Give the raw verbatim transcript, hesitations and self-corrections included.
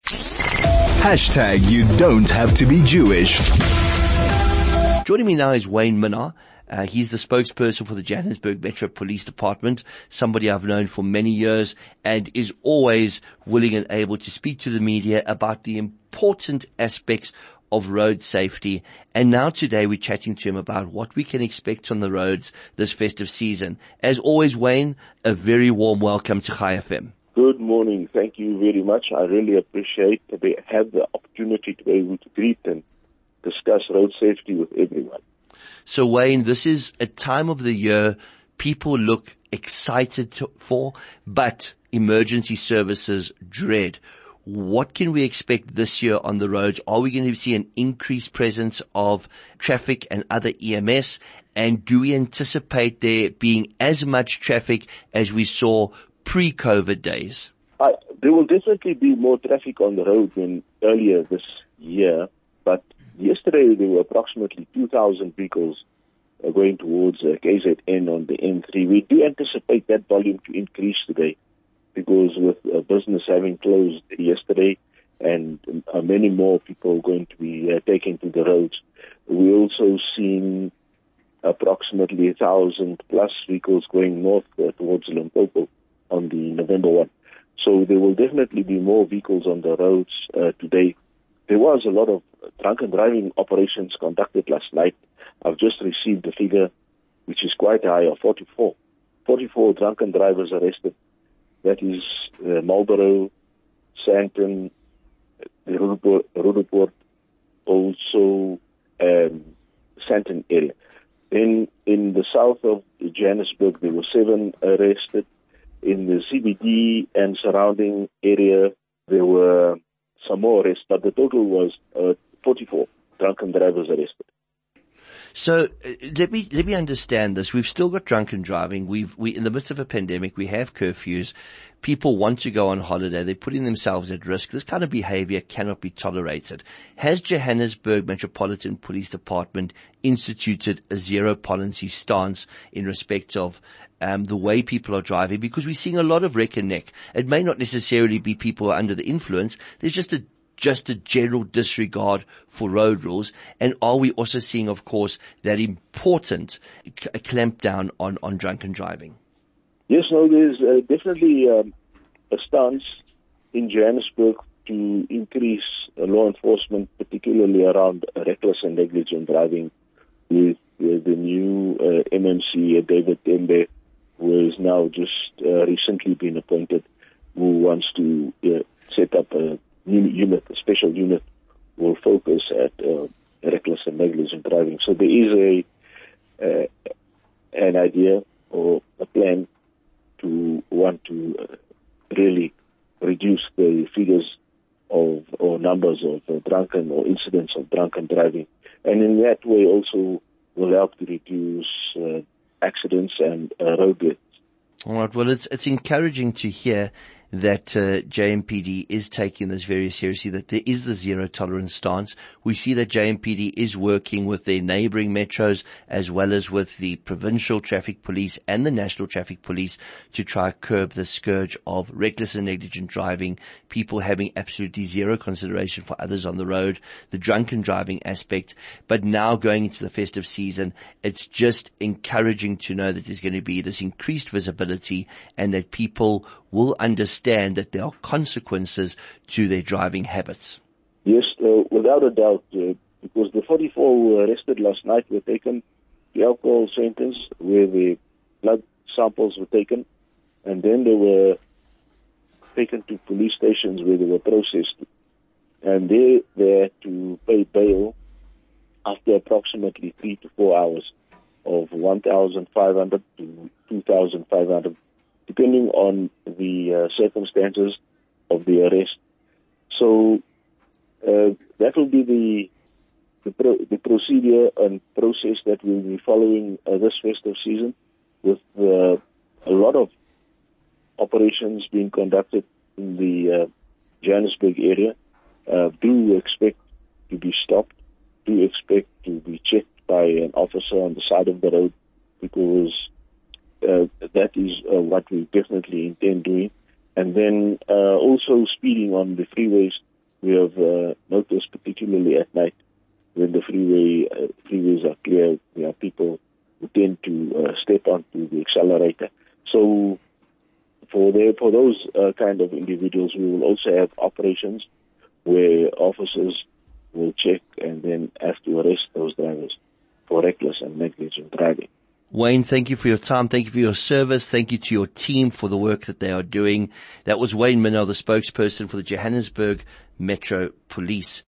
Hashtag you don't have to be Jewish. Joining me now is Wayne Minnaar. Uh, he's the spokesperson for the Johannesburg Metro Police Department, somebody I've known for many years and is always willing and able to speak to the media about the important aspects of road safety. And now today we're chatting to him about what we can expect on the roads this festive season. As always, Wayne, a very warm welcome to Chai F M. Good morning. Thank you very much. I really appreciate that we have the opportunity to be able to greet and discuss road safety with everyone. So, Wayne, this is a time of the year people look excited to, for, but emergency services dread. What can we expect this year on the roads? Are we going to see an increased presence of traffic and other E M S? And do we anticipate there being as much traffic as we saw pre-COVID days? Uh, there will definitely be more traffic on the road than earlier this year, but yesterday there were approximately two thousand vehicles uh, going towards uh, K Z N on the N three. We do anticipate that volume to increase today because with uh, business having closed yesterday and uh, many more people going to be uh, taken to the roads, we also seen approximately one thousand plus vehicles going north uh, towards Limpopo on the November first. So there will definitely be more vehicles on the roads uh, today. There was a lot of drunken driving operations conducted last night. I've just received the figure, which is quite high, of forty-four. forty-four drunken drivers arrested. That is uh, Marlborough, Sandton, Roodepoort, also um, Sandton area. Then in the south of Johannesburg, there were seven arrested. In the C B D and surrounding area, there were some more arrests, but the total was uh, forty-four drunken drivers arrested. So uh, let me let me understand this. We've still got drunken driving. We've we in the midst of a pandemic. We have curfews. People want to go on holiday. They're putting themselves at risk. This kind of behavior cannot be tolerated. Has Johannesburg Metropolitan Police Department instituted a zero policy stance in respect of um, the way people are driving? Because we're seeing a lot of wreck and neck. It may not necessarily be people under the influence. There's just a just a general disregard for road rules. And are we also seeing, of course, that important c- clampdown on, on drunken driving? Yes, no, there's uh, definitely um, a stance in Johannesburg to increase uh, law enforcement, particularly around uh, reckless and negligent driving, with uh, the new uh, M M C, uh, David Tembe, who has now just uh, recently been appointed, who wants to uh, set up a new unit, a special unit, will focus at uh, reckless and negligent driving. So there is a uh, an idea or a plan to want to uh, really reduce the figures of or numbers of uh, drunken or incidents of drunken driving, and in that way also will help to reduce uh, accidents and uh, road deaths. All right. Well, it's it's encouraging to hear that uh, J M P D is taking this very seriously, that there is the zero tolerance stance. We see that J M P D is working with their neighboring metros as well as with the provincial traffic police and the national traffic police to try to curb the scourge of reckless and negligent driving, people having absolutely zero consideration for others on the road, the drunken driving aspect. But now going into the festive season, it's just encouraging to know that there's going to be this increased visibility and that people will understand that there are consequences to their driving habits. Yes, uh, without a doubt, uh, because the forty-four who were arrested last night were taken to alcohol centers where the blood samples were taken, and then they were taken to police stations where they were processed. And they, they had to pay bail after approximately three to four hours of one thousand five hundred to two thousand five hundred, depending on the uh, circumstances of the arrest. So uh, that will be the the, pro- the procedure and process that we'll be following uh, this festive season, with uh, a lot of operations being conducted in the uh, Johannesburg area. Uh, do expect to be stopped, do expect to be checked by an officer on the side of the road, because uh, that is uh, what we definitely intend doing. And then uh, also speeding on the freeways we have uh, noticed, particularly at night, when the freeway uh, freeways are clear, there are people who tend to uh, step onto the accelerator. So for the, for those uh, kind of individuals, we will also have operations where officers will check and then have to arrest those drivers for reckless and negligent driving. Wayne, thank you for your time. Thank you for your service. Thank you to your team for the work that they are doing. That was Wayne Minnaar, the spokesperson for the Johannesburg Metro Police.